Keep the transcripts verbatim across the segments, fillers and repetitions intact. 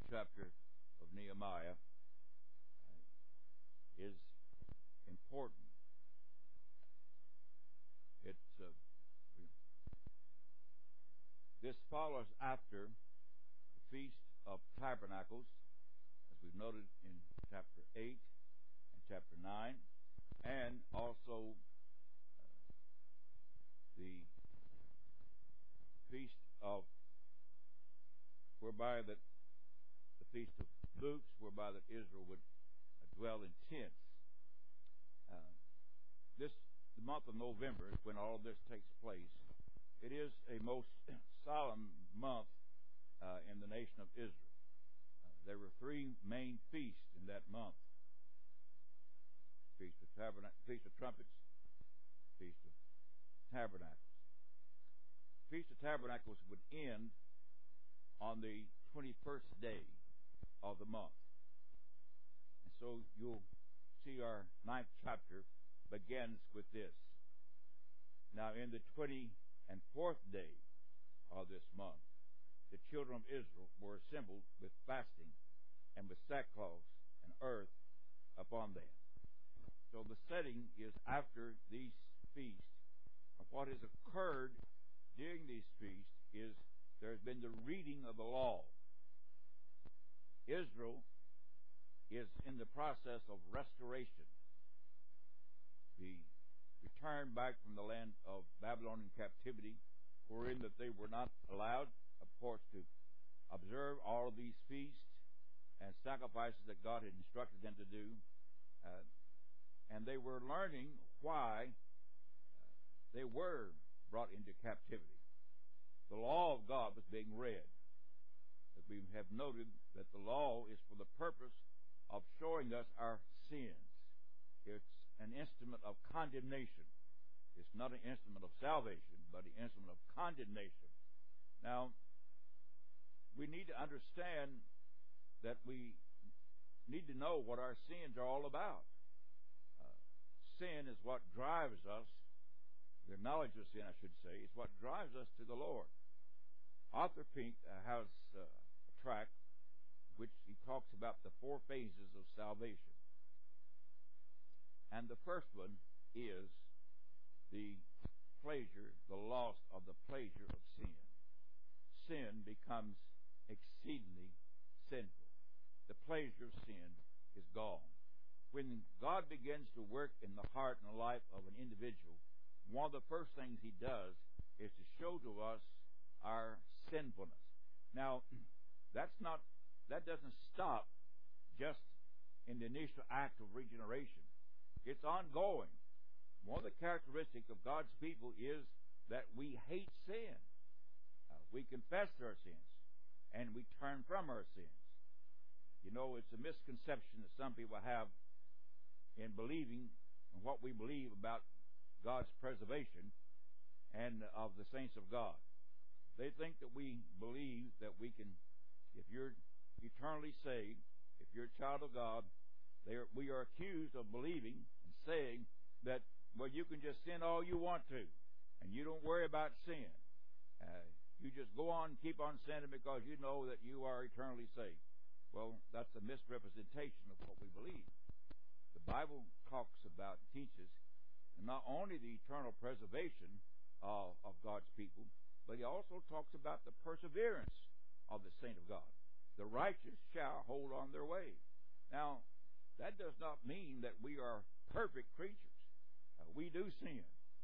chapter of Nehemiah uh, is important. It's uh, this follows after the Feast of Tabernacles, as we've noted in chapter eight and chapter nine, and also uh, the Feast of whereby that the Feast of Booths, whereby that Israel would uh, dwell in tents. Uh, this the month of November is when all of this takes place. It is a most solemn month uh, in the nation of Israel. Uh, there were three main feasts in that month: Feast of Tabernacle, Feast of Trumpets, Feast of Tabernacles. Feast of Tabernacles would end on the twenty-first day of the month. And so you'll see our ninth chapter begins with this. Now in the twenty-fourth day of this month, the children of Israel were assembled with fasting and with sackcloth and earth upon them. So the setting is after these feasts. And what has occurred during these feasts is there has been the reading of the law. Israel is in the process of restoration. The return back from the land of Babylonian captivity, wherein that they were not allowed, of course, to observe all of these feasts and sacrifices that God had instructed them to do. Uh, and they were learning why uh, they were brought into captivity. The law of God was being read. As we have noted that the law is for the purpose of showing us our sins. It's an instrument of condemnation. It's not an instrument of salvation, but an instrument of condemnation. Now, we need to understand that we need to know what our sins are all about. Uh, sin is what drives us, the knowledge of sin, I should say, is what drives us to the Lord. Arthur Pink uh, has uh, a tract which he talks about the four phases of salvation. And the first one is the pleasure, the loss of the pleasure of sin. Sin becomes exceedingly sinful. The pleasure of sin is gone. When God begins to work in the heart and the life of an individual, one of the first things He does is to show to us our sinfulness. Now, that's not that doesn't stop just in the initial act of regeneration. It's ongoing. One of the characteristics of God's people is that we hate sin. Uh, we confess our sins, and we turn from our sins. You know, it's a misconception that some people have in believing in what we believe about God's preservation and of the saints of God. They think that we believe that we can, if you're eternally saved, if you're a child of God, they are, we are accused of believing and saying that, well, you can just sin all you want to, and you don't worry about sin. Uh, you just go on and keep on sinning because you know that you are eternally saved. Well, that's a misrepresentation of what we believe. The Bible talks about and teaches not only the eternal preservation of, of God's people, but He also talks about the perseverance of the saint of God. The righteous shall hold on their way. Now, that does not mean that we are perfect creatures. Uh, we do sin.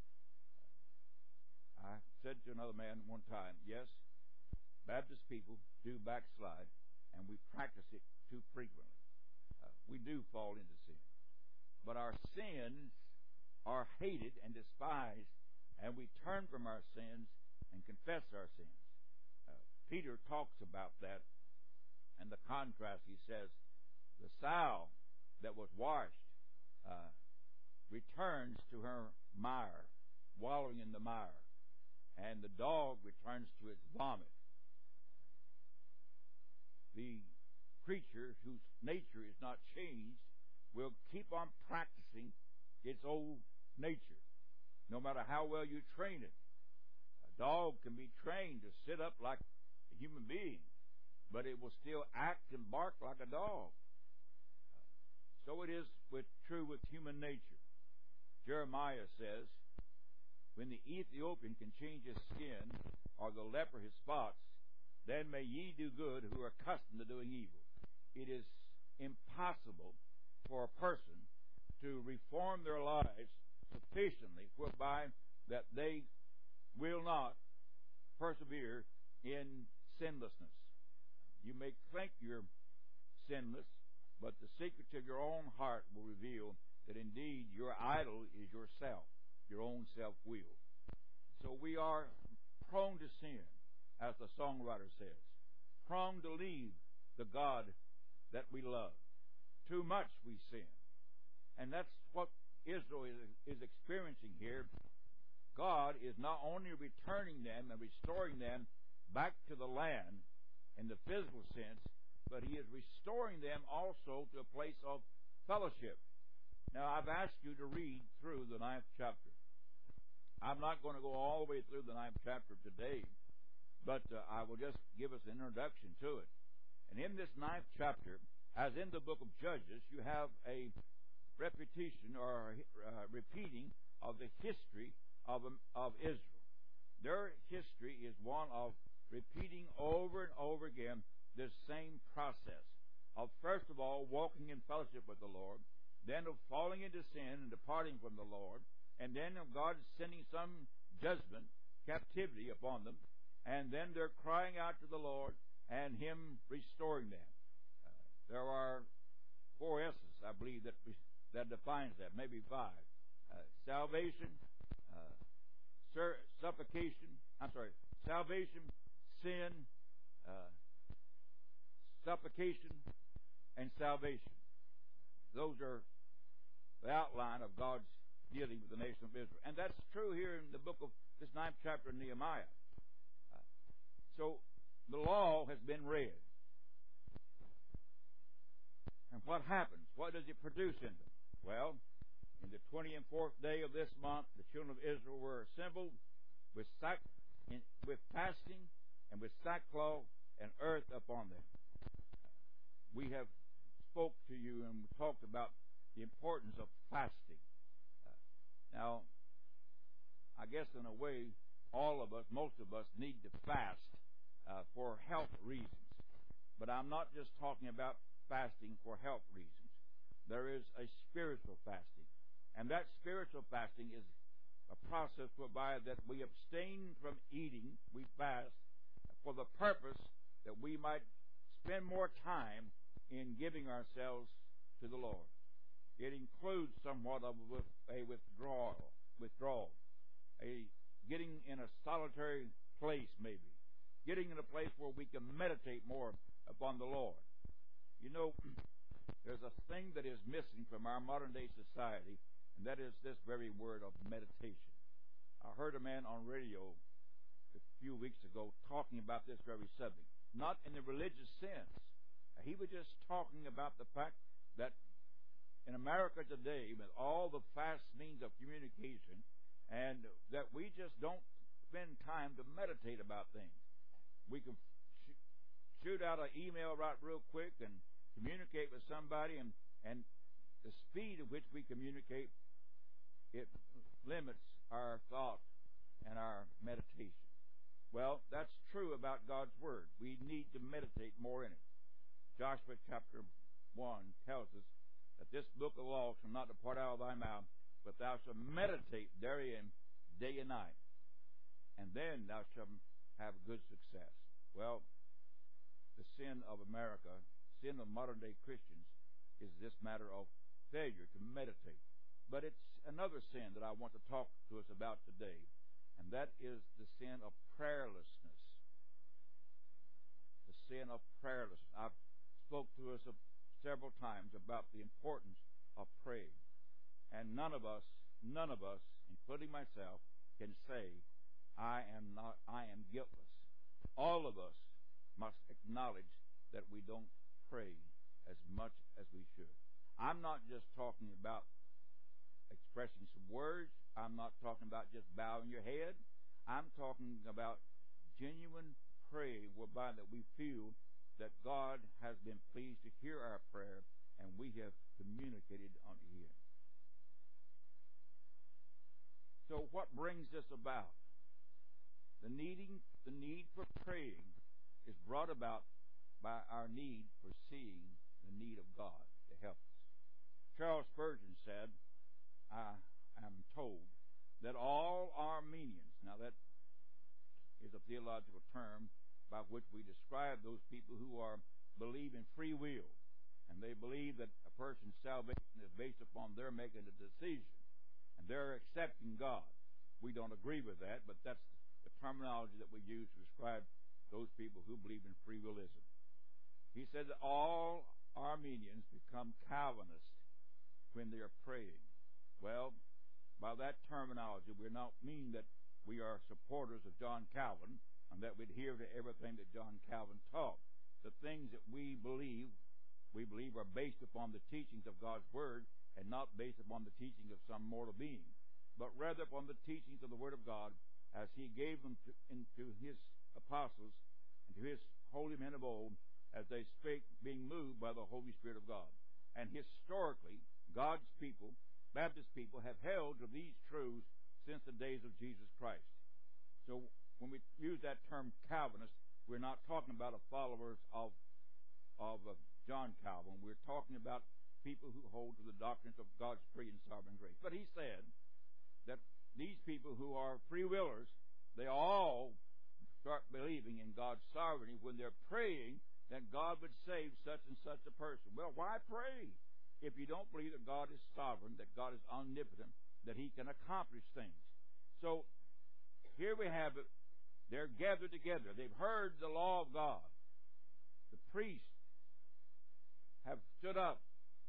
I said to another man one time, yes, Baptist people do backslide, and we practice it too frequently. Uh, we do fall into sin. But our sins are hated and despised, and we turn from our sins and confess our sins. Uh, Peter talks about that, and the contrast, he says, the sow that was washed uh, returns to her mire, wallowing in the mire, and the dog returns to its vomit. The creature whose nature is not changed will keep on practicing its old nature, no matter how well you train it. A dog can be trained to sit up like a human being, but it will still act and bark like a dog. So it is with, true with human nature. Jeremiah says, when the Ethiopian can change his skin, or the leper his spots, then may ye do good who are accustomed to doing evil. It is impossible for a person to reform their lives sufficiently whereby that they will not persevere in sinlessness. You may think you're sinless, but the secrets of your own heart will reveal that indeed your idol is yourself, your own self-will. So we are prone to sin, as the songwriter says, prone to leave the God that we love. Too much we sin. And that's what Israel is, is experiencing here. God is not only returning them and restoring them back to the land in the physical sense, but He is restoring them also to a place of fellowship. Now, I've asked you to read through the ninth chapter. I'm not going to go all the way through the ninth chapter today, but uh, I will just give us an introduction to it. And in this ninth chapter, as in the book of Judges, you have a repetition or uh, repeating of the history of, um, of Israel. Their history is one of repeating over and over again this same process of, first of all, walking in fellowship with the Lord, then of falling into sin and departing from the Lord, and then of God sending some judgment, captivity upon them, and then they're crying out to the Lord and Him restoring them. Uh, there are four S's, I believe, that that defines that, maybe five. Uh, salvation, uh, sur- suffocation, I'm sorry, salvation, sin, uh, suffocation, and salvation. Those are the outline of God's dealing with the nation of Israel. And that's true here in the book of this ninth chapter of Nehemiah. Uh, so the law has been read. And what happens? What does it produce in them? Well, in the twentieth and fourth day of this month, the children of Israel were assembled with sack, in, with fasting and with sackcloth and earth upon them. We have spoke to you and talked about the importance of fasting. Uh, now, I guess in a way, all of us, most of us, need to fast uh, for health reasons. But I'm not just talking about fasting for health reasons. There is a spiritual fasting. And that spiritual fasting is a process whereby that we abstain from eating, we fast, for the purpose that we might spend more time in giving ourselves to the Lord. It includes somewhat of a withdrawal, withdrawal, a getting in a solitary place maybe, getting in a place where we can meditate more upon the Lord. You know, there's a thing that is missing from our modern day society, and that is this very word of meditation. I heard a man on radio a few weeks ago talking about this very subject, not in the religious sense. He was just talking about the fact that in America today, with all the fast means of communication, and that we just don't spend time to meditate about things. We can sh- shoot out an email right real quick and communicate with somebody, and, and the speed at which we communicate, it limits our thought and our meditation. Well, that's true about God's Word. We need to meditate more in it. Joshua chapter one tells us that this book of law shall not depart out of thy mouth, but thou shalt meditate therein day and night, and then thou shalt have good success. Well, the sin of America, sin of modern-day Christians, is this matter of failure to meditate. But it's another sin that I want to talk to us about today, and that is the sin of prayerlessness. The sin of prayerlessness. I've spoke to us several times about the importance of praying, and none of us, none of us, including myself, can say, I am not, I am guiltless. All of us must acknowledge that we don't pray as much as we should. I'm not just talking about expressing some words. I'm not talking about just bowing your head. I'm talking about genuine praying whereby that we feel that God has been pleased to hear our prayer, and we have communicated unto Him. So what brings this about? The needing, the need for praying is brought about by our need for seeing the need of God to help us. Charles Spurgeon said, I am told that all Armenians, now that is a theological term by which we describe those people who are believe in free will, and they believe that a person's salvation is based upon their making a decision and they're accepting God. We don't agree with that, but that's the terminology that we use to describe those people who believe in free willism. He said that all Armenians become Calvinists when they are praying. Well, by that terminology, we don't mean that we are supporters of John Calvin and that we'd adhere to everything that John Calvin taught. The things that we believe, we believe are based upon the teachings of God's Word and not based upon the teaching of some mortal being, but rather upon the teachings of the Word of God as He gave them to, into His apostles and to His holy men of old as they spake, being moved by the Holy Spirit of God. And historically, God's people, Baptist people, have held to these truths since the days of Jesus Christ. So when we use that term Calvinist, we're not talking about followers of, of uh, John Calvin. We're talking about people who hold to the doctrines of God's free and sovereign grace. But he said that these people who are free willers, they all start believing in God's sovereignty when they're praying that God would save such and such a person. Well, why pray if you don't believe that God is sovereign, that God is omnipotent, that He can accomplish things? So here we have it. They're gathered together. They've heard the law of God. The priests have stood up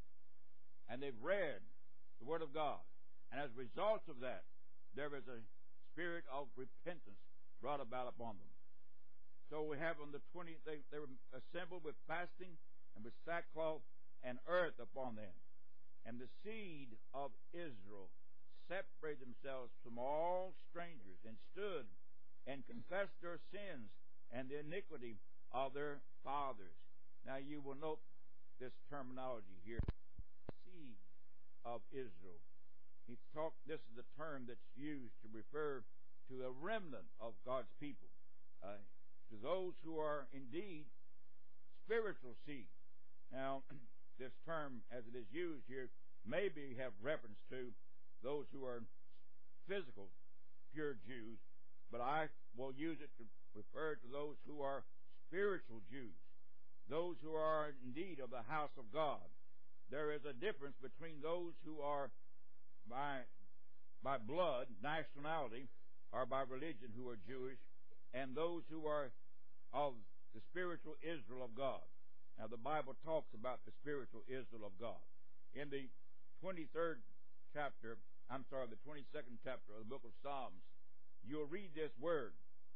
and they've read the Word of God. And as a result of that, there is a spirit of repentance brought about upon them. So we have on the twentieth, they, they were assembled with fasting and with sackcloth and earth upon them. And the seed of Israel separated themselves from all strangers and stood and confessed their sins and the iniquity of their fathers. Now you will note this terminology here, seed of Israel. He talked, this is the term that's used to refer to a remnant of God's people, uh, to those who are indeed spiritual seed. Now, this term, as it is used here, maybe have reference to those who are physical, pure Jews, but I will use it to refer to those who are spiritual Jews, those who are indeed of the house of God. There is a difference between those who are by, by blood, nationality, or by religion who are Jewish, and those who are of the spiritual Israel of God. Now, the Bible talks about the spiritual Israel of God. In the twenty-third chapter, I'm sorry, the twenty-second chapter of the book of Psalms, you'll read this word,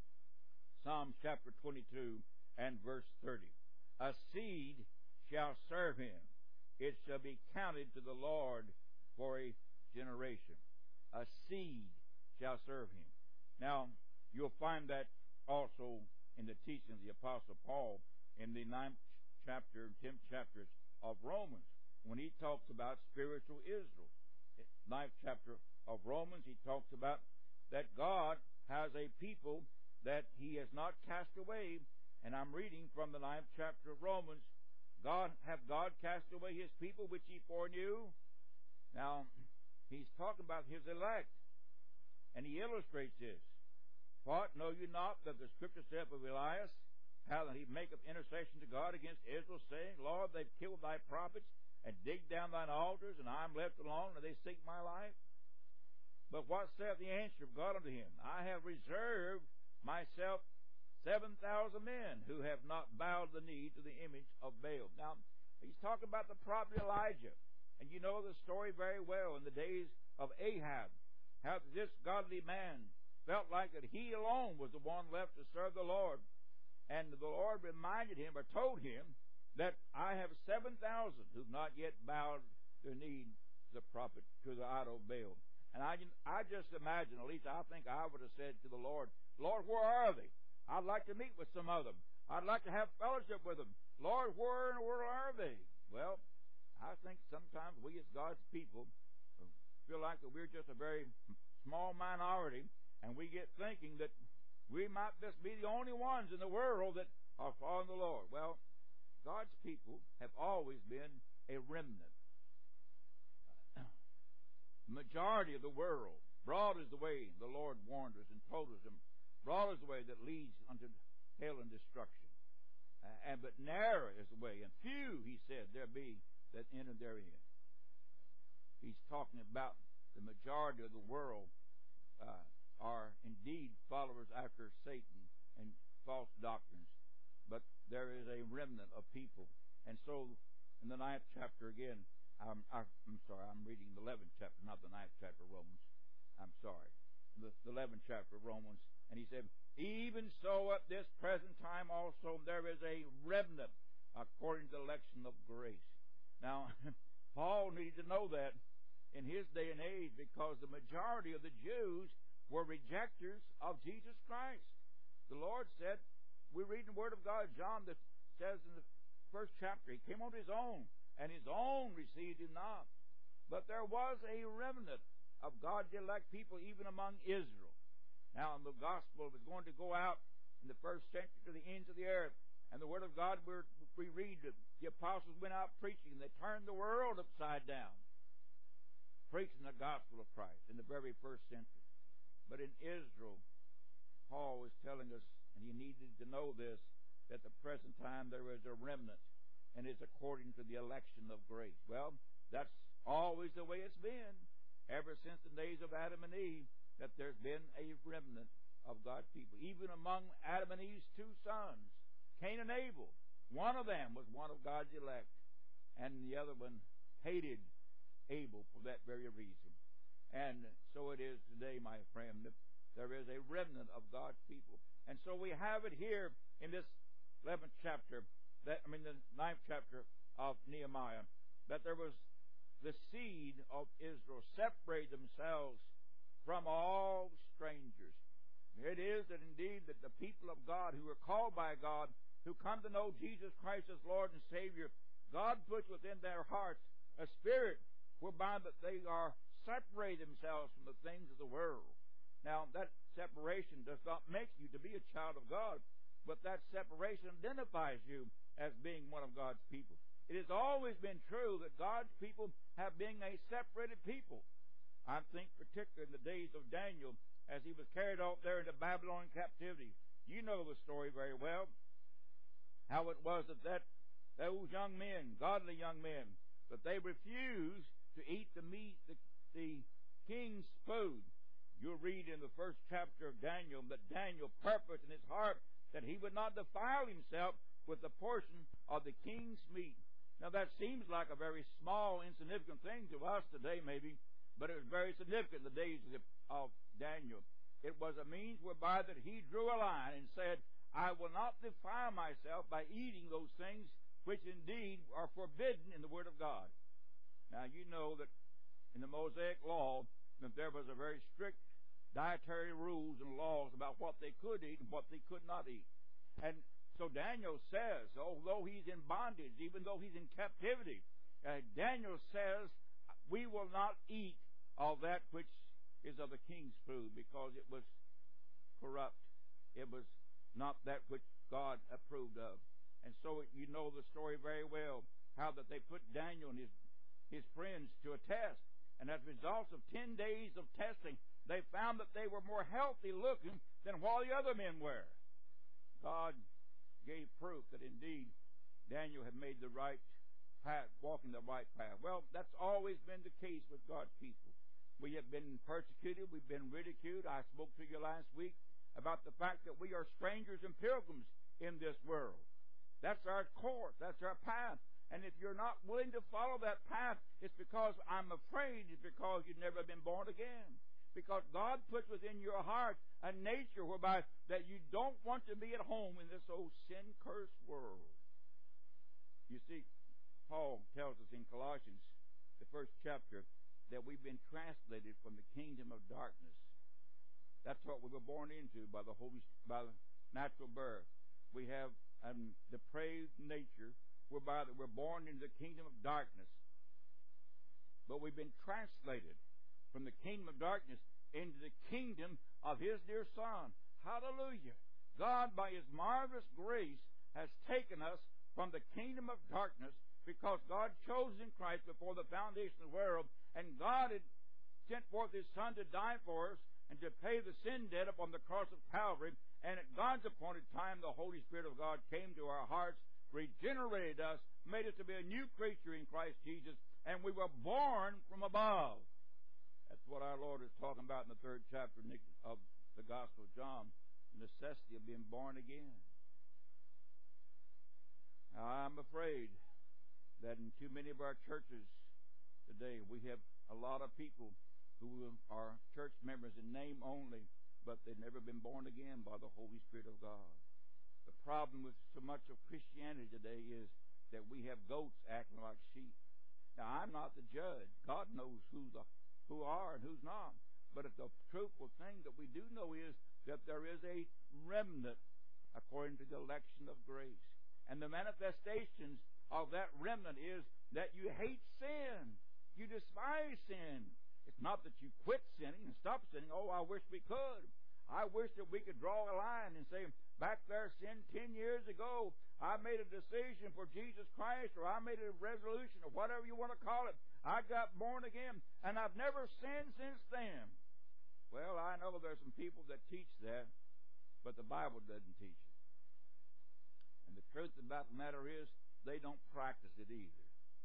Psalms chapter twenty-two and verse thirty. A seed shall serve him. It shall be counted to the Lord for a generation. A seed shall serve him. Now, you'll find that also in the teaching of the Apostle Paul in the ninth chapter, tenth chapters of Romans, when he talks about spiritual Israel. Ninth chapter of Romans, he talks about that God has a people that He has not cast away. And I'm reading from the ninth chapter of Romans. God, have God cast away His people which He foreknew? Now, he's talking about His elect. And he illustrates this. What, know you not that the Scripture saith of Elias, how that he maketh intercession to God against Israel, saying, Lord, they've killed thy prophets, and digged down thine altars, and I am left alone, and they seek my life? But what saith the answer of God unto him? I have reserved myself seven thousand men who have not bowed the knee to the image of Baal. Now, he's talking about the prophet Elijah. And you know the story very well in the days of Ahab, how this godly man felt like that he alone was the one left to serve the Lord. And the Lord reminded him, or told him, that I have seven thousand who've not yet bowed their knee to the prophet, to the idol Baal. And I, I just imagine, at least I think I would have said to the Lord, Lord, where are they? I'd like to meet with some of them. I'd like to have fellowship with them. Lord, where in the world are they? Well, I think sometimes we as God's people feel like that we're just a very small minority, and we get thinking that we might just be the only ones in the world that are following the Lord. Well, God's people have always been a remnant. The majority of the world, broad is the way the Lord warned us and told us, and broad is the way that leads unto hell and destruction. Uh, and but narrow is the way, and few, he said, there be that enter therein. He's talking about the majority of the world uh, are indeed followers after Satan and false doctrines, but there is a remnant of people. And so, in the ninth chapter again, I'm, I'm sorry, I'm reading the eleventh chapter, not the ninth chapter of Romans. I'm sorry, the, the eleventh chapter of Romans, and he said, even so at this present time also there is a remnant according to the election of grace. Now, Paul needed to know that in his day and age, because the majority of the Jews were rejectors of Jesus Christ. The Lord said, we read in the Word of God, John that says in the first chapter, he came on his own, and his own received him not. But there was a remnant of God's elect people even among Israel. Now, the gospel was going to go out in the first century to the ends of the earth. And the Word of God, we read that the apostles went out preaching, and they turned the world upside down, preaching the gospel of Christ in the very first century. But in Israel, Paul was telling us, and he needed to know this, that at the present time there is a remnant, and it's according to the election of grace. Well, that's always the way it's been, ever since the days of Adam and Eve, that there's been a remnant of God's people. Even among Adam and Eve's two sons, Cain and Abel, one of them was one of God's elect, and the other one hated Abel for that very reason. And so it is today, my friend, that there is a remnant of God's people. And so we have it here in this eleventh chapter, that I mean the ninth chapter of Nehemiah, that there was the seed of Israel separate themselves from all strangers. It is that indeed that the people of God who are called by God, who come to know Jesus Christ as Lord and Savior, God puts within their hearts a spirit whereby that they are separate themselves from the things of the world. Now, that separation does not make you to be a child of God, but that separation identifies you as being one of God's people. It has always been true that God's people have been a separated people. I think particularly in the days of Daniel, as he was carried off there into Babylon captivity. You know the story very well. How it was that, that those young men, godly young men, that they refused to eat the meat, the, the king's food. You'll read in the first chapter of Daniel that Daniel purposed in his heart that he would not defile himself with the portion of the king's meat. Now that seems like a very small, insignificant thing to us today maybe, but it was very significant in the days of, the, of Daniel. It was a means whereby that he drew a line and said, I will not defile myself by eating those things which indeed are forbidden in the Word of God. Now you know that in the Mosaic law that there was a very strict dietary rules and laws about what they could eat and what they could not eat. And so Daniel says, although he's in bondage, even though he's in captivity, uh, Daniel says, we will not eat of that which is of the king's food, because it was corrupt. It was not that which God approved of. And so you know the story very well, how that they put Daniel and his, his friends to a test. And as a result of ten days of testing, they found that they were more healthy looking than what the other men were. God gave proof that indeed Daniel had made the right path, walking the right path. Well, that's always been the case with God's people. We have been persecuted. We've been ridiculed. I spoke to you last week about the fact that we are strangers and pilgrims in this world. That's our course. That's our path. And if you're not willing to follow that path, it's because I'm afraid it's because you've never been born again. Because God puts within your heart a nature whereby that you don't want to be at home in this old sin-cursed world. You see, Paul tells us in Colossians, the first chapter, that we've been translated from the kingdom of darkness. That's what we were born into by the Holy, by the natural birth. We have and depraved nature whereby that we're born into the kingdom of darkness. But we've been translated from the kingdom of darkness into the kingdom of His dear Son. Hallelujah! God, by His marvelous grace, has taken us from the kingdom of darkness, because God chose in Christ before the foundation of the world, and God had sent forth His Son to die for us and to pay the sin debt upon the cross of Calvary. And at God's appointed time, the Holy Spirit of God came to our hearts, regenerated us, made us to be a new creature in Christ Jesus, and we were born from above. That's what our Lord is talking about in the third chapter of the Gospel of John, the necessity of being born again. Now, I'm afraid that in too many of our churches today, we have a lot of people who are church members in name only, but they've never been born again by the Holy Spirit of God. The problem with so much of Christianity today is that we have goats acting like sheep. Now, I'm not the judge. God knows who the who are and who's not. But if the truthful thing that we do know is that there is a remnant according to the election of grace. And the manifestations of that remnant is that you hate sin. You despise sin. It's not that you quit sinning and stop sinning. Oh, I wish we could. I wish that we could draw a line and say, back there, sin ten years ago, I made a decision for Jesus Christ, or I made a resolution, or whatever you want to call it. I got born again, and I've never sinned since then. Well, I know there's some people that teach that, but the Bible doesn't teach it. And the truth about the matter is, they don't practice it either.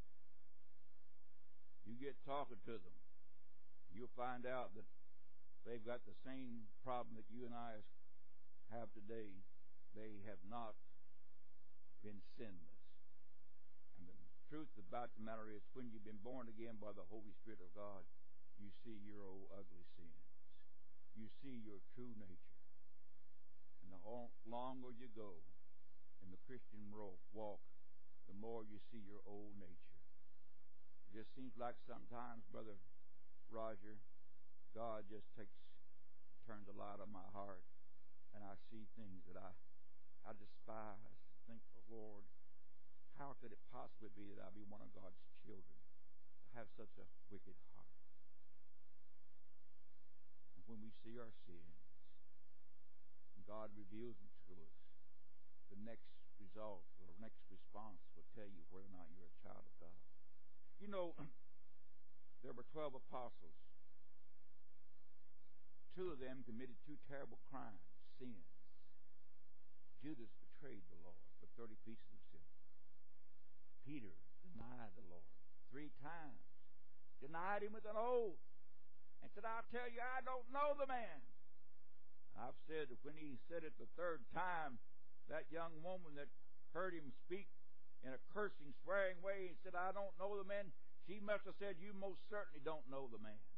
You get talking to them, you'll find out that they've got the same problem that you and I have today. They have not been sinless. And the truth about the matter is, when you've been born again by the Holy Spirit of God, you see your old ugly sins. You see your true nature. And the longer you go in the Christian walk, the more you see your old nature. It just seems like sometimes, Brother Roger, God just takes, turns the light on my heart, and I see things that I, I despise. I think, oh Lord, how could it possibly be that I be one of God's children, to have such a wicked heart? And when we see our sins, and God reveals them to us, the next result, or the next response will tell you whether or not you're a child of God. You know, there were twelve apostles. Two of them committed two terrible crimes, sins. Judas betrayed the Lord for thirty pieces of silver. Peter denied the Lord three times. Denied Him with an oath. And said, I'll tell you, I don't know the man. I've said that when he said it the third time, that young woman that heard him speak in a cursing, swearing way, and said, I don't know the man, she must have said, you most certainly don't know the man.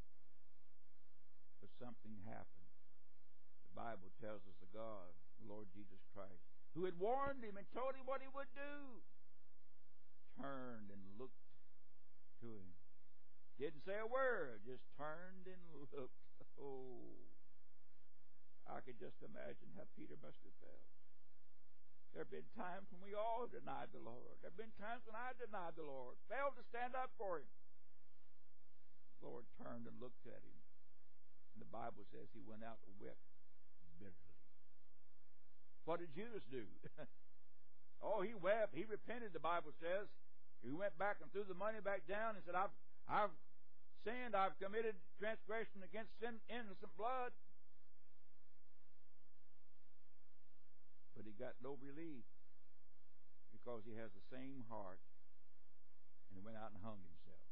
But something happened. The Bible tells us that God, the Lord Jesus Christ, who had warned him and told him what he would do, turned and looked to him. Didn't say a word, just turned and looked. Oh, I could just imagine how Peter must have felt. There have been times when we all denied the Lord. There have been times when I denied the Lord, failed to stand up for Him. The Lord turned and looked at him. And the Bible says he went out and wept bitterly. What did Judas do? Oh, he wept. He repented, the Bible says. He went back and threw the money back down and said, I've, I've sinned. I've committed transgression against sin, innocent blood. But he got no relief because he has the same heart, and he went out and hung himself.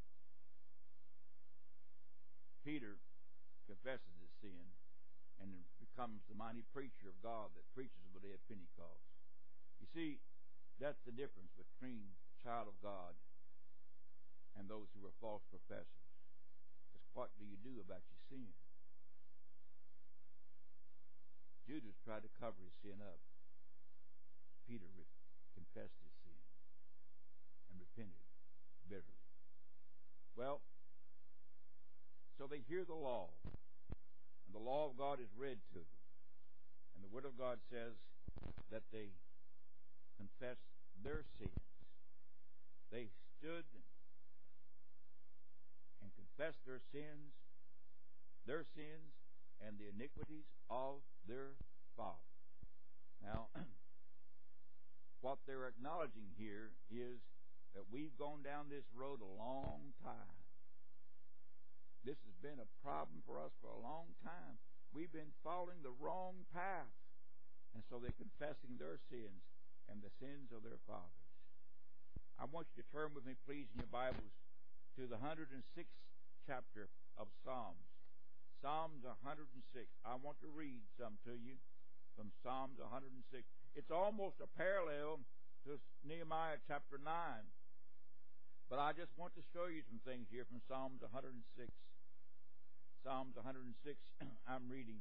Peter confesses his sin and becomes the mighty preacher of God that preaches of the day of Pentecost. You see, that's the difference between a child of God and those who are false professors. It's what do you do about your sin? Judas tried to cover his sin up. Peter re- confessed his sin and repented bitterly. Well, so they hear the law, and the law of God is read to them. And the Word of God says that they confessed their sins. They stood and confessed their sins, their sins, and the iniquities of their father. Now, what they're acknowledging here is that we've gone down this road a long time. This has been a problem for us for a long time. We've been following the wrong path. And so they're confessing their sins and the sins of their fathers. I want you to turn with me, please, in your Bibles to the one hundred sixth chapter of Psalms. Psalms one hundred six. I want to read some to you from Psalms one hundred six. It's almost a parallel to Nehemiah chapter nine. But I just want to show you some things here from Psalms one hundred six. Psalms one hundred six, I'm reading.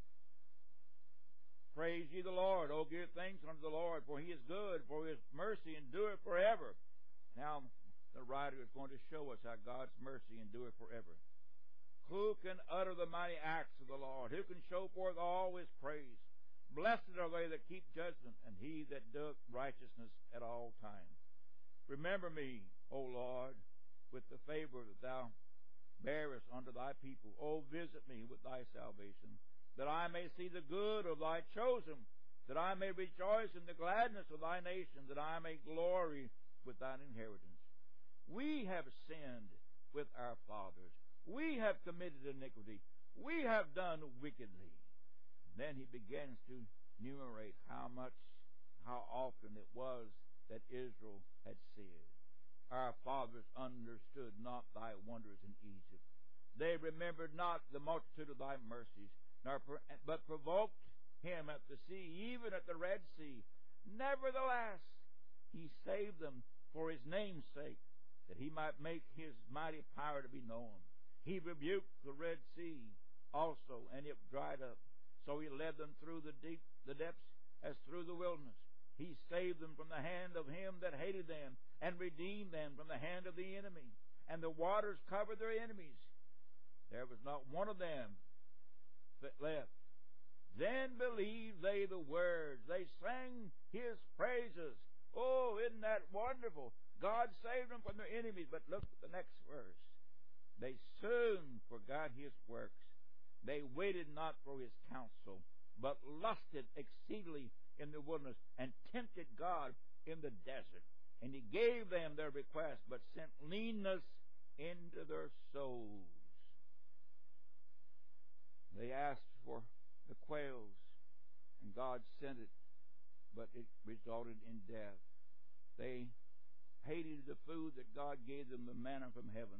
Praise ye the Lord. Oh, give thanks unto the Lord, for he is good, for his mercy endureth forever. Now, the writer is going to show us how God's mercy endureth forever. Who can utter the mighty acts of the Lord? Who can show forth all his praise? Blessed are they that keep judgment, and he that doeth righteousness at all times. Remember me, O Lord, with the favor that thou bearest unto thy people. O visit me with thy salvation, that I may see the good of thy chosen, that I may rejoice in the gladness of thy nation, that I may glory with thine inheritance. We have sinned with our fathers. We have committed iniquity. We have done wickedly. Then he begins to enumerate how much, how often it was that Israel had sinned. Our fathers understood not thy wonders in Egypt. They remembered not the multitude of thy mercies, nor but provoked him at the sea, even at the Red Sea. Nevertheless, he saved them for his name's sake, that he might make his mighty power to be known. He rebuked the Red Sea also, and it dried up. So he led them through the deep, the depths, as through the wilderness. He saved them from the hand of him that hated them, and redeemed them from the hand of the enemy. And the waters covered their enemies. There was not one of them that left. Then believed they the words. They sang his praises. Oh, isn't that wonderful? God saved them from their enemies. But look at the next verse. They soon forgot his works. They waited not for his counsel, but lusted exceedingly in the wilderness, and tempted God in the desert. And he gave them their request, but sent leanness into their souls. They asked for the quails, and God sent it, but it resulted in death. They hated the food that God gave them, the manna from heaven.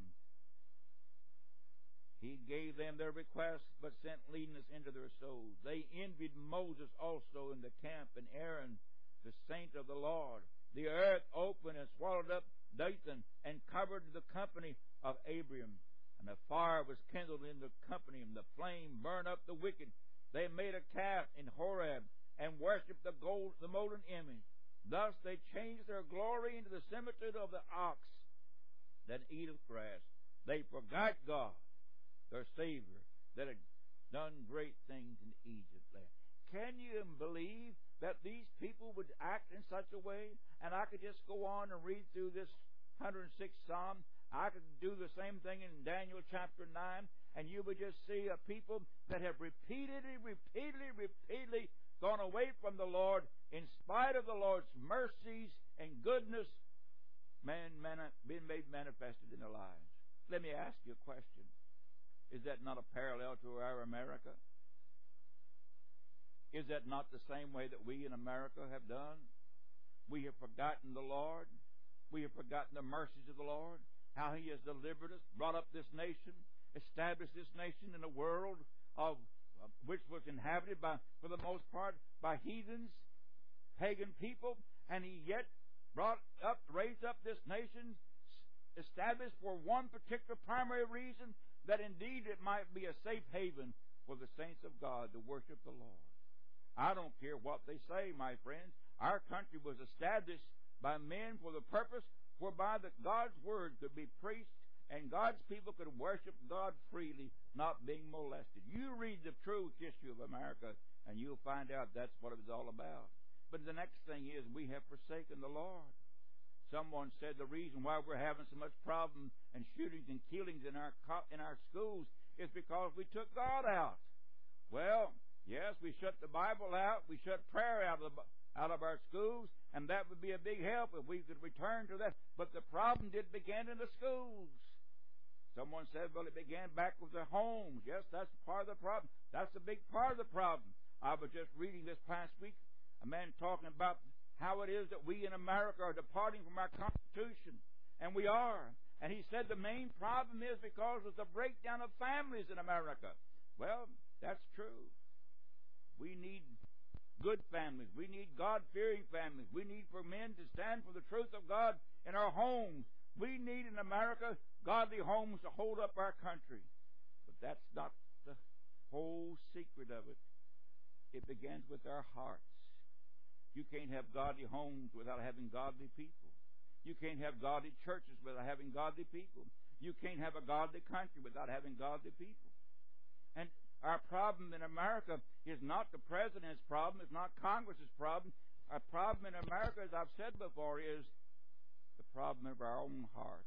He gave them their request, but sent leanness into their souls. They envied Moses also in the camp, and Aaron, the saint of the Lord. The earth opened and swallowed up Dathan, and covered the company of Abiram. And a fire was kindled in the company, and the flame burned up the wicked. They made a calf in Horeb, and worshipped the gold, the molten image. Thus they changed their glory into the similitude of the ox that eateth grass. They forgot God, their Savior, that had done great things in Egypt land. Can you believe that these people would act in such a way? And I could just go on and read through this one hundred sixth Psalm. I could do the same thing in Daniel chapter nine, and you would just see a people that have repeatedly, repeatedly, repeatedly gone away from the Lord in spite of the Lord's mercies and goodness man, man, being made manifested in their lives. Let me ask you a question. Is that not a parallel to our America? Is that not the same way that we in America have done? We have forgotten the Lord. We have forgotten the mercies of the Lord, how he has delivered us, brought up this nation, established this nation in a world of uh, which was inhabited by, for the most part, by heathens, pagan people, and he yet brought up, raised up this nation, established for one particular primary reason, that indeed it might be a safe haven for the saints of God to worship the Lord. I don't care what they say, my friends. Our country was established by men for the purpose whereby that God's word could be preached and God's people could worship God freely, not being molested. You read the true history of America, and you'll find out that's what it was all about. But the next thing is we have forsaken the Lord. Someone said the reason why we're having so much problem and shootings and killings in our in our schools is because we took God out. Well, yes, we shut the Bible out, we shut prayer out of the, out of our schools, and that would be a big help if we could return to that. But the problem did begin in the schools. Someone said, well, it began back with the homes. Yes, that's part of the problem. That's a big part of the problem. I was just reading this past week, a man talking about how it is that we in America are departing from our Constitution. And we are. And he said the main problem is because of the breakdown of families in America. Well, that's true. We need good families. We need God-fearing families. We need for men to stand for the truth of God in our homes. We need in America godly homes to hold up our country. But that's not the whole secret of it. It begins with our hearts. You can't have godly homes without having godly people. You can't have godly churches without having godly people. You can't have a godly country without having godly people. And our problem in America is not the president's problem, it's not Congress's problem. Our problem in America, as I've said before, is the problem of our own hearts.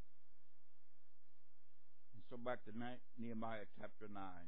And so back to Nehemiah chapter nine.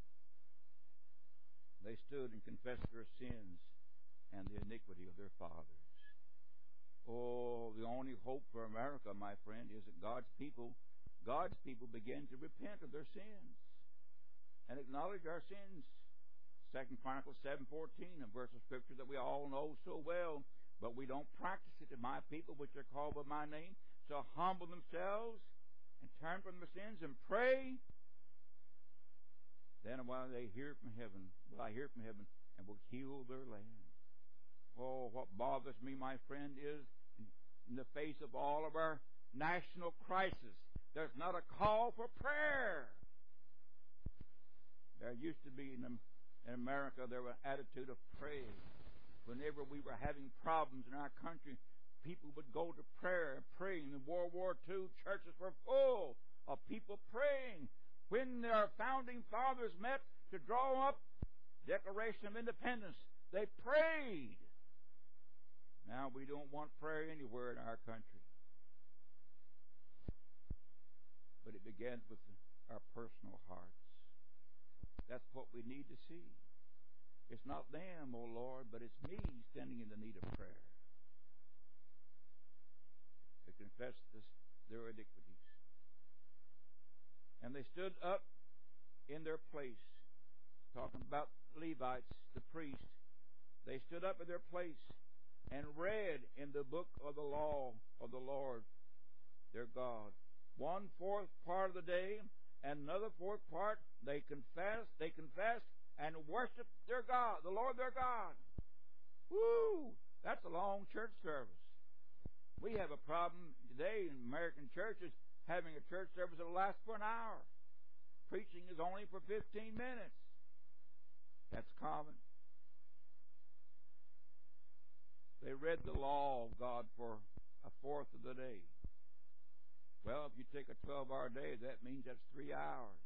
They stood and confessed their sins and the iniquity of their fathers. Oh, the only hope for America, my friend, is that God's people, God's people begin to repent of their sins and acknowledge our sins. Second Chronicles seven fourteen, a verse of Scripture that we all know so well, but we don't practice it. To my people, which are called by my name, shall humble themselves and turn from their sins and pray. Then while they hear from heaven, will I hear from heaven and will heal their land. Oh, what bothers me, my friend, is in the face of all of our national crisis, there's not a call for prayer. There used to be in, in America, there was an attitude of praying. Whenever we were having problems in our country, people would go to prayer and praying. In World War Two, churches were full of people praying. When our founding fathers met to draw up Declaration of Independence, they prayed. Now we don't want prayer anywhere in our country. But it begins with our personal hearts. That's what we need to see. It's not them, O Lord, but it's me standing in the need of prayer. To confess this, their iniquities. And they stood up in their place. Talking about Levites, the priests. They stood up in their place and read in the book of the law of the Lord their God. One fourth part of the day, and another fourth part, they confessed, they confessed and worshiped their God, the Lord their God. Woo! That's a long church service. We have a problem today in American churches having a church service that will last for an hour. Preaching is only for fifteen minutes. That's common. They read the law of God for a fourth of the day. Well, if you take a twelve-hour day, that means that's three hours.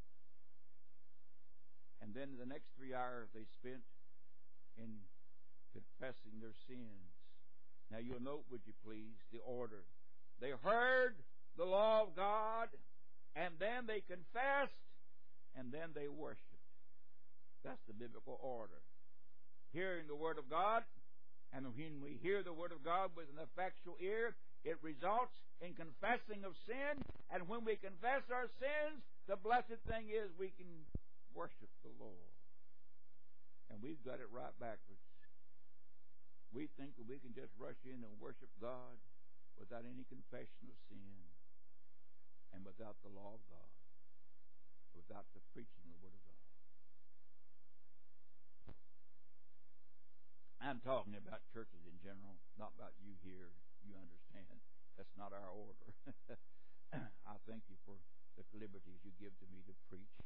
And then the next three hours they spent in confessing their sins. Now you'll note, would you please, the order. They heard the law of God, and then they confessed, and then they worshiped. That's the biblical order. Hearing the Word of God, and when we hear the Word of God with an effectual ear, it results in confessing of sin, and when we confess our sins, the blessed thing is we can worship the Lord. And we've got it right backwards. We think that we can just rush in and worship God without any confession of sin and without the law of God, without the preaching of the Word of God. I'm talking about churches in general, not about you here. You understand. That's not our order. I thank you for the liberties you give to me to preach.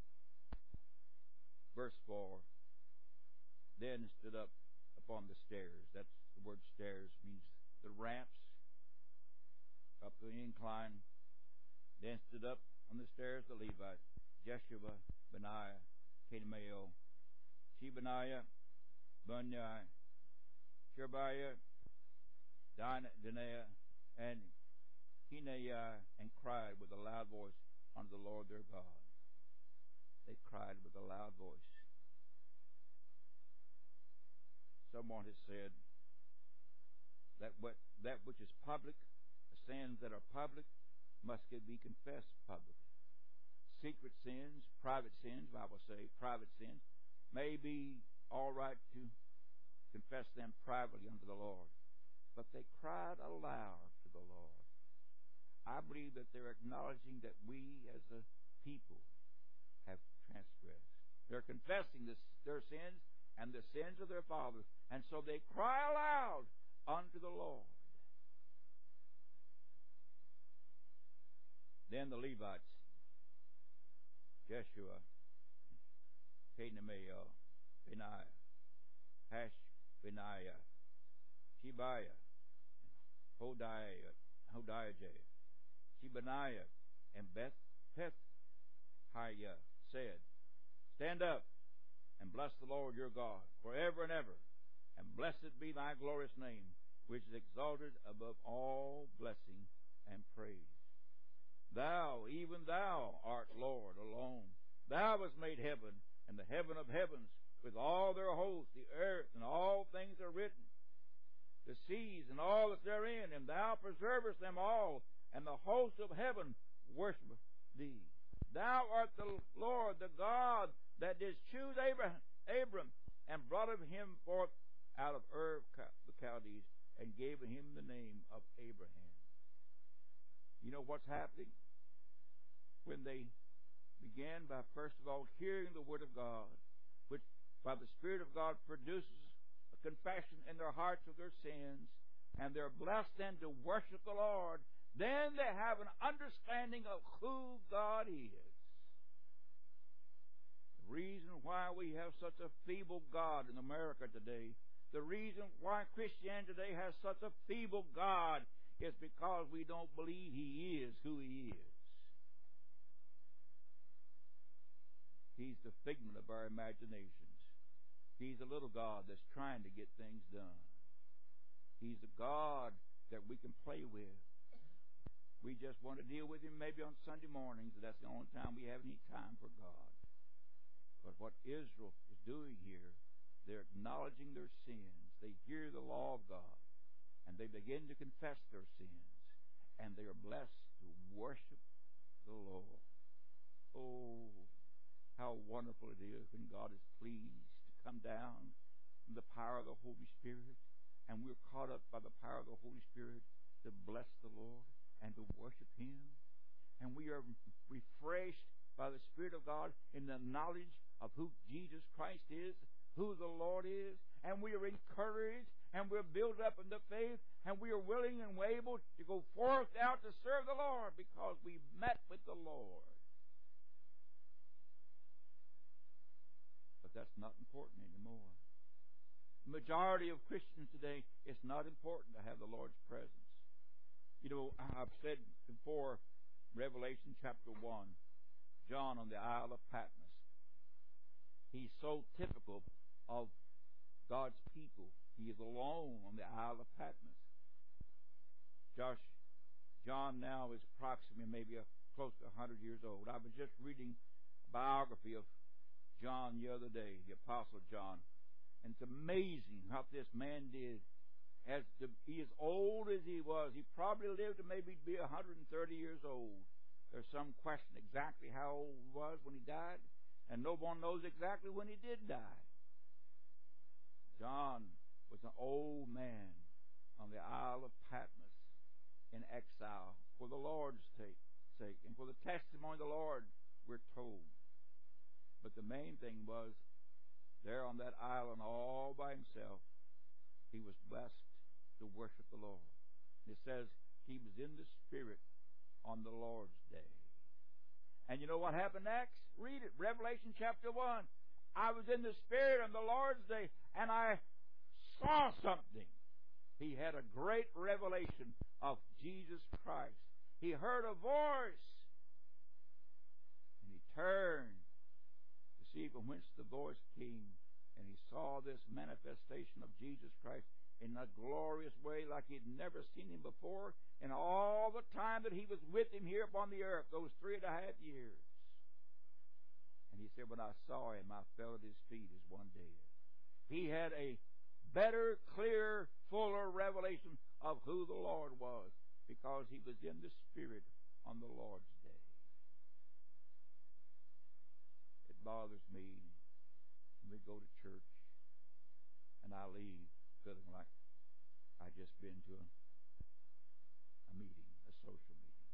Verse four. Then stood up upon the stairs. That's the word stairs means the ramps up the incline. Then stood up on the stairs the Levite, Jeshua, Benaiah, Kadmiel, Shebaniah, Bunni, Sherebiah, Dinah, and Hinaiah, and cried with a loud voice unto the Lord their God. They cried with a loud voice. Someone has said that what that which is public, the sins that are public, must be confessed publicly. Secret sins, private sins, the Bible says, private sins, may be all right to confess them privately unto the Lord. But they cried aloud to the Lord. I believe that they're acknowledging that we as a people have transgressed. They're confessing this, their sins and the sins of their fathers. And so they cry aloud unto the Lord. Then the Levites, Jeshua, Kadmiel, Benaiah, Hashbaniah, Shebiah, Hodiah, Hodiah, Shebaniah, and Beth Pethiah said, Stand up and bless the Lord your God forever and ever, and blessed be thy glorious name, which is exalted above all blessing and praise. Thou, even thou, art Lord alone. Thou hast made heaven and the heaven of heavens with all their hosts, the earth and all things are written, the seas and all that's therein, and thou preservest them all, and the hosts of heaven worship thee. Thou art the Lord, the God that didst choose Abraham, Abram and brought him forth out of Ur the Chaldees, and gave him the name of Abraham. You know what's happening? When they began by, first of all, hearing the Word of God, which by the Spirit of God produces a confession in their hearts of their sins, and they're blessed then to worship the Lord, then they have an understanding of who God is. The reason why we have such a feeble God in America today, the reason why Christianity today has such a feeble God, is because we don't believe He is who He is. He's the figment of our imaginations. He's a little God that's trying to get things done. He's a God that we can play with. We just want to deal with Him maybe on Sunday mornings, and that's the only time we have any time for God. But what Israel is doing here, they're acknowledging their sins. They hear the law of God, and they begin to confess their sins, and they are blessed to worship the Lord. Oh, how wonderful it is when God is pleased to come down in the power of the Holy Spirit, and we're caught up by the power of the Holy Spirit to bless the Lord and to worship Him. And we are refreshed by the Spirit of God in the knowledge of who Jesus Christ is, who the Lord is, and we are encouraged, and we're built up in the faith, and we are willing and able to go forth out to serve the Lord because we met with the Lord. But that's not important anymore. The majority of Christians today, it's not important to have the Lord's presence. You know, I've said before, Revelation chapter one, John on the Isle of Patmos. He's so typical of God's people. He is alone on the Isle of Patmos. Josh, John now is approximately maybe a, close to one hundred years old. I was just reading a biography of John the other day, the Apostle John. And it's amazing what this man did. As to be as old as he was, he probably lived to maybe be one hundred thirty years old. There's some question exactly how old he was when he died, and no one knows exactly when he did die. John was an old man on the Isle of Patmos in exile for the Lord's sake, and for the testimony of the Lord, we're told. But the main thing was, there on that island all by himself, he was blessed to worship the Lord. And it says he was in the Spirit on the Lord's day. And you know what happened next? Read it, Revelation chapter one. I was in the Spirit on the Lord's day, and I saw something. He had a great revelation of Jesus Christ. He heard a voice, and he turned see from whence the voice came, and he saw this manifestation of Jesus Christ in a glorious way like he'd never seen him before in all the time that he was with him here upon the earth, those three and a half years. And he said, when I saw him, I fell at his feet as one dead. He had a better, clearer, fuller revelation of who the Lord was because he was in the Spirit on the Lord's day. It bothers me when we go to church and I leave feeling like I just been to a, a meeting, a social meeting.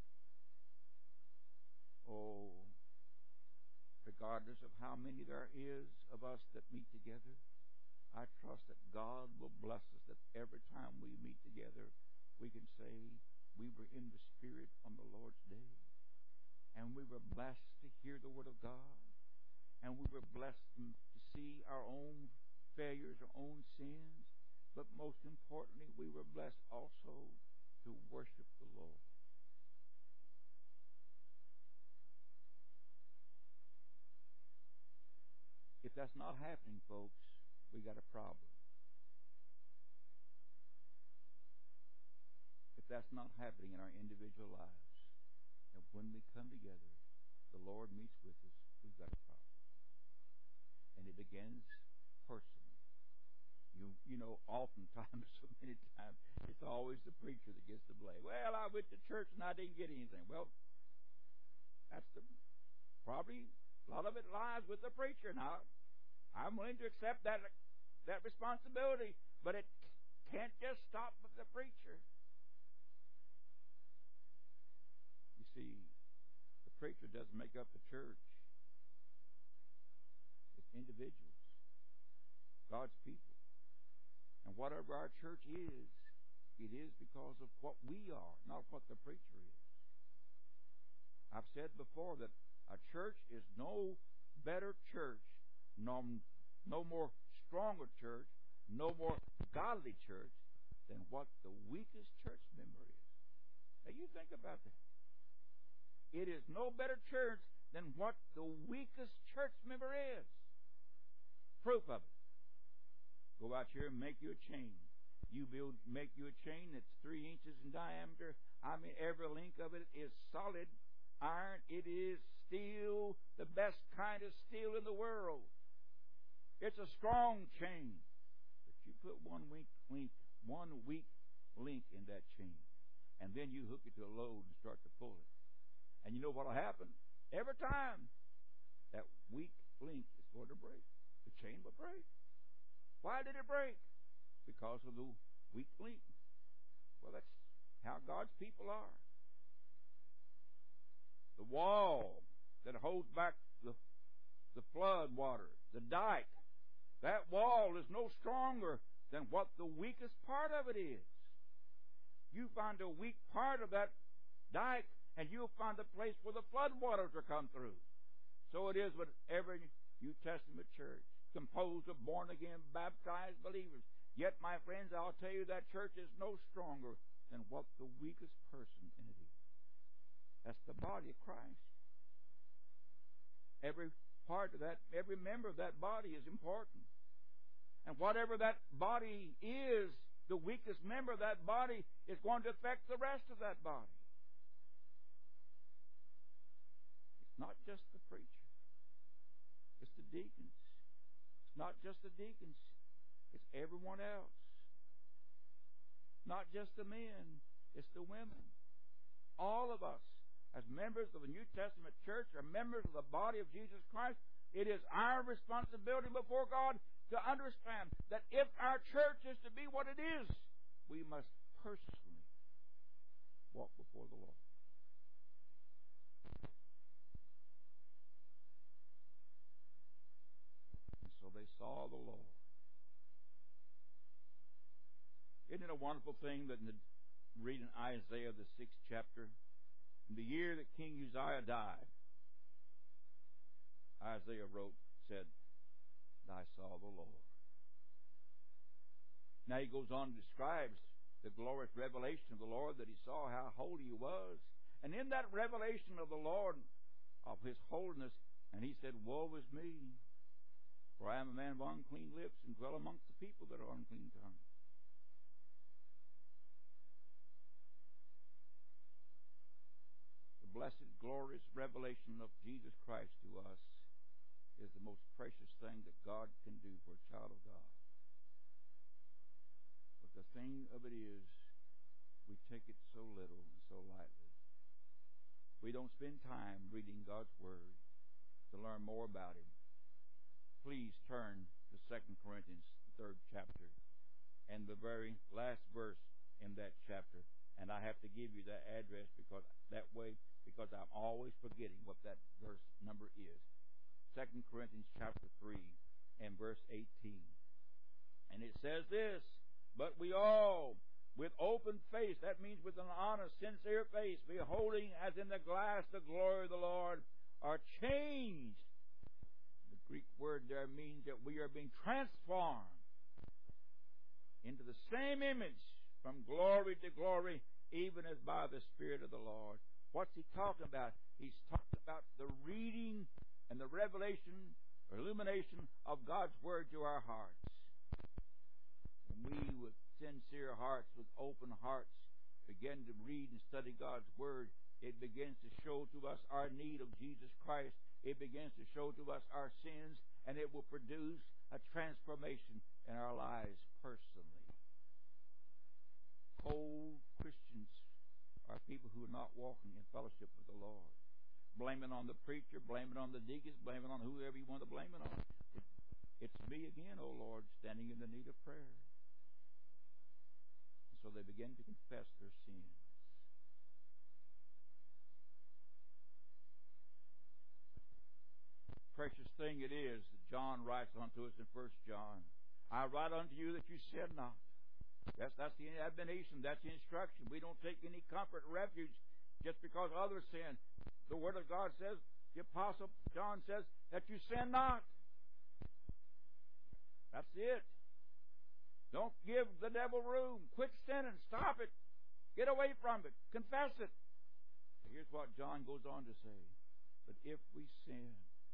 Oh, regardless of how many there is of us that meet together, I trust that God will bless us that every time we meet together, we can say we were in the Spirit on the Lord's day, and we were blessed to hear the Word of God, and we were blessed to see our own failures, our own sins, but most importantly, we were blessed also to worship the Lord. If that's not happening, folks, we got a problem. If that's not happening in our individual lives, and when we come together, the Lord meets with us, we've got a problem. And it begins personally. You you know, oftentimes, so many times, it's always the preacher that gets the blame. Well, I went to church and I didn't get anything. Well, that's the probably a lot of it lies with the preacher. Now, I'm willing to accept that that responsibility, but it can't just stop with the preacher. You see, the preacher doesn't make up the church. It's individuals, God's people. And whatever our church is, it is because of what we are, not what the preacher is. I've said before that a church is no better church, no, no more stronger church, no more godly church than what the weakest church member is. Now you think about that. It is no better church than what the weakest church member is. Proof of it. Go out here and make you a chain. You build, make you a chain that's three inches in diameter. I mean, every link of it is solid iron. It is steel, the best kind of steel in the world. It's a strong chain. But you put one weak link, one weak link in that chain, and then you hook it to a load and start to pull it. And you know what will happen? Every time that weak link is going to break. The chain will break. Why did it break? Because of the weak link. Well, that's how God's people are. The wall that holds back the, the flood water, the dike, that wall is no stronger than what the weakest part of it is. You find a weak part of that dike, and you'll find a place where the flood waters will come through. So it is with every New Testament church, composed of born-again, baptized believers. Yet, my friends, I'll tell you that church is no stronger than what the weakest person in it is. That's the body of Christ. Every part of that, every member of that body is important. And whatever that body is, the weakest member of that body is going to affect the rest of that body. It's not just the preacher. It's the deacons. It's not just the deacons. It's everyone else. Not just the men. It's the women. All of us, as members of the New Testament church, are members of the body of Jesus Christ. It is our responsibility before God to understand that if our church is to be what it is, we must personally walk before the Lord. And so they saw the Lord. Isn't it a wonderful thing that in the, read in Isaiah, the sixth chapter, in the year that King Uzziah died, Isaiah wrote, said, I saw the Lord. Now he goes on and describes the glorious revelation of the Lord, that he saw how holy he was. And in that revelation of the Lord, of his holiness, and he said, woe is me, for I am a man of unclean lips, and dwell amongst the people that are unclean tongued. blessed, glorious revelation of Jesus Christ to us is the most precious thing that God can do for a child of God. But the thing of it is, we take it so little and so lightly. We don't spend time reading God's Word to learn more about Him. Please turn to Second Corinthians, the third chapter, and the very last verse in that chapter. And I have to give you that address because that way, because I'm always forgetting what that verse number is. Second Corinthians chapter three and verse eighteen. And it says this, but we all, with open face, that means with an honest, sincere face, beholding as in the glass the glory of the Lord, are changed. The Greek word there means that we are being transformed into the same image from glory to glory, even as by the Spirit of the Lord. What's he talking about? He's talking about the reading and the revelation or illumination of God's Word to our hearts. When we, with sincere hearts, with open hearts, begin to read and study God's Word, it begins to show to us our need of Jesus Christ. It begins to show to us our sins, and it will produce a transformation in our lives personally. Cold Christians are people who are not walking in fellowship with the Lord. Blame it on the preacher, blame it on the deacons, blame it on whoever you want to blame it on. It, it's me again, O Lord, standing in the need of prayer. And so they begin to confess their sins. Precious thing it is that John writes unto us in First John. I write unto you that you sin not. That's, that's the admonition. That's the instruction. We don't take any comfort or refuge just because others sin. The Word of God says, the Apostle John says, that you sin not. That's it. Don't give the devil room. Quit sinning. Stop it. Get away from it. Confess it. Here's what John goes on to say. But if we sin,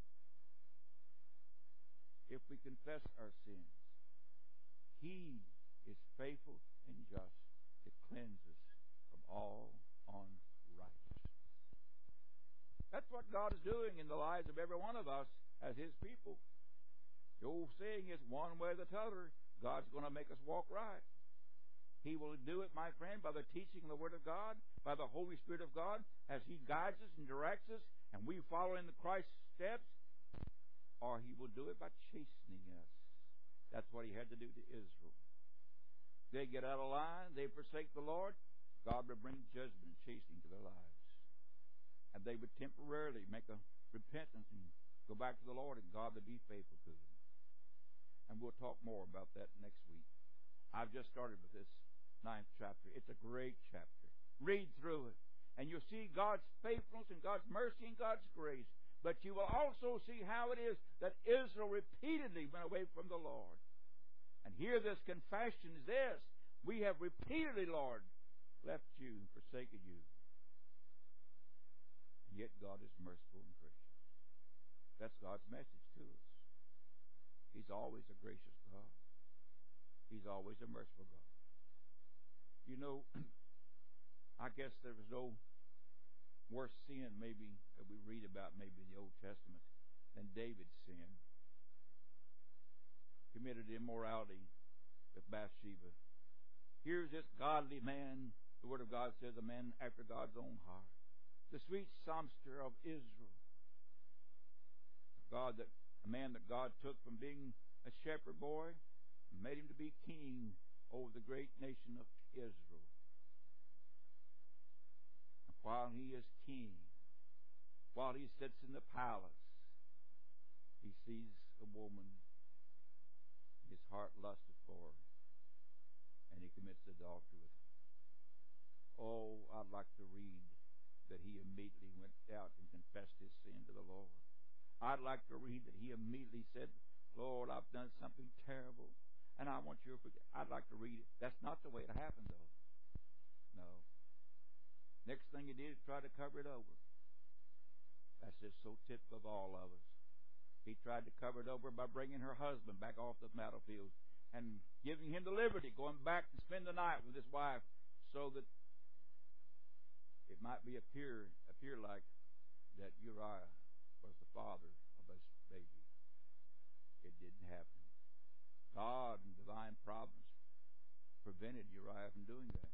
if we confess our sins, He is faithful and just to cleanse us from all unrighteousness. That's what God is doing in the lives of every one of us as His people. The old saying is, one way or the other, God's going to make us walk right. He will do it, my friend, by the teaching of the Word of God, by the Holy Spirit of God, as He guides us and directs us, and we follow in the Christ's steps, or He will do it by chastening us. That's what He had to do to Israel. They get out of line, they forsake the Lord, God would bring judgment and chastening to their lives. And they would temporarily make a repentance and go back to the Lord, and God would be faithful to them. And we'll talk more about that next week. I've just started with this ninth chapter. It's a great chapter. Read through it, and you'll see God's faithfulness and God's mercy and God's grace. But you will also see how it is that Israel repeatedly went away from the Lord. And here this confession is this. We have repeatedly, Lord, left you and forsaken you. And yet God is merciful and gracious. That's God's message to us. He's always a gracious God. He's always a merciful God. You know, I guess there was no worse sin maybe that we read about maybe in the Old Testament than David's sin. Committed immorality with Bathsheba. Here's this godly man, the Word of God says, a man after God's own heart. The sweet songster of Israel. God that a man that God took from being a shepherd boy and made him to be king over the great nation of Israel. And while he is king, while he sits in the palace, he sees a woman his heart lusted for her, and he commits adultery with her. Oh, I'd like to read that he immediately went out and confessed his sin to the Lord. I'd like to read that he immediately said, Lord, I've done something terrible, and I want you to forgive. I'd like to read it. That's not the way it happened, though. No. Next thing he did is try to cover it over. That's just so typical of all of us. He tried to cover it over by bringing her husband back off the battlefield and giving him the liberty, going back to spend the night with his wife so that it might be appear, appear appear like that Uriah was the father of this baby. It didn't happen. God in divine providence prevented Uriah from doing that.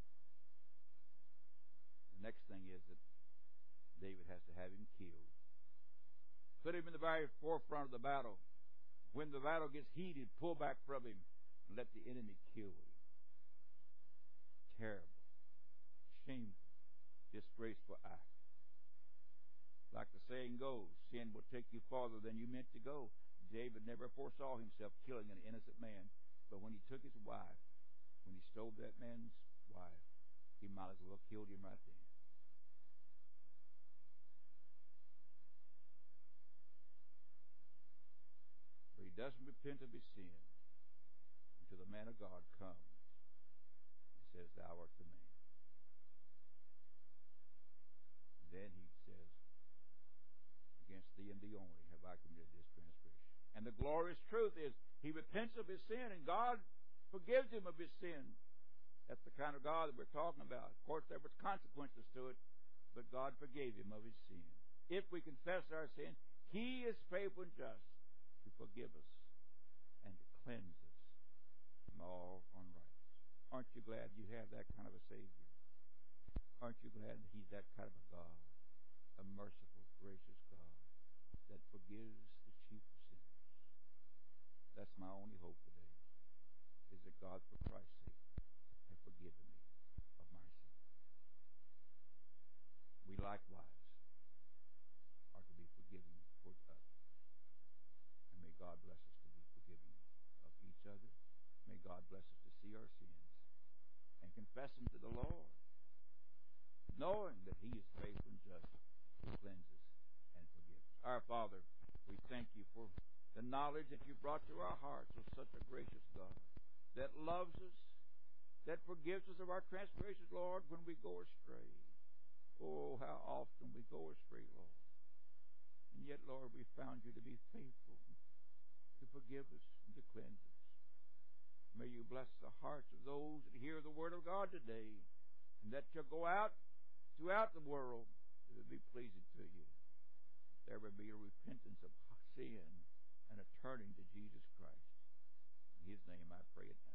The next thing is that David has to have him killed. Put him in the very forefront of the battle. When the battle gets heated, pull back from him and let the enemy kill him. Terrible, shameful, disgraceful act. Like the saying goes, sin will take you farther than you meant to go. David never foresaw himself killing an innocent man, but when he took his wife, when he stole that man's wife, he might as well have killed him right then. For he doesn't repent of his sin until the man of God comes and says, "Thou art the man." And then he says, "Against thee and thee only have I committed this transgression." And the glorious truth is, he repents of his sin, and God forgives him of his sin. That's the kind of God that we're talking about. Of course, there was consequences to it, but God forgave him of his sin. If we confess our sin, he is faithful and just to forgive us and to cleanse us from all unrighteousness. Aren't you glad you have that kind of a Savior? Aren't you glad that he's that kind of a God? A merciful, gracious God that forgives the chief of sinners. That's my only hope today, is that God, for Christ's sake, has forgiven me of my sin. We likewise are to be forgiving towards others. And may God bless us to be forgiving of each other. May God bless us to see our sins and confess them to the Lord, knowing that he is faithful and just to cleanse us and forgive us. Our Father, we thank you for the knowledge that you brought to our hearts of such a gracious God that loves us, that forgives us of our transgressions, Lord, when we go astray. Oh, how often we go astray, Lord. And yet, Lord, we found you to be faithful to forgive us and to cleanse us. May you bless the hearts of those that hear the Word of God today, and that you'll go out throughout the world that will be pleasing to you. There will be a repentance of sin and a turning to Jesus Christ. In his name I pray it now.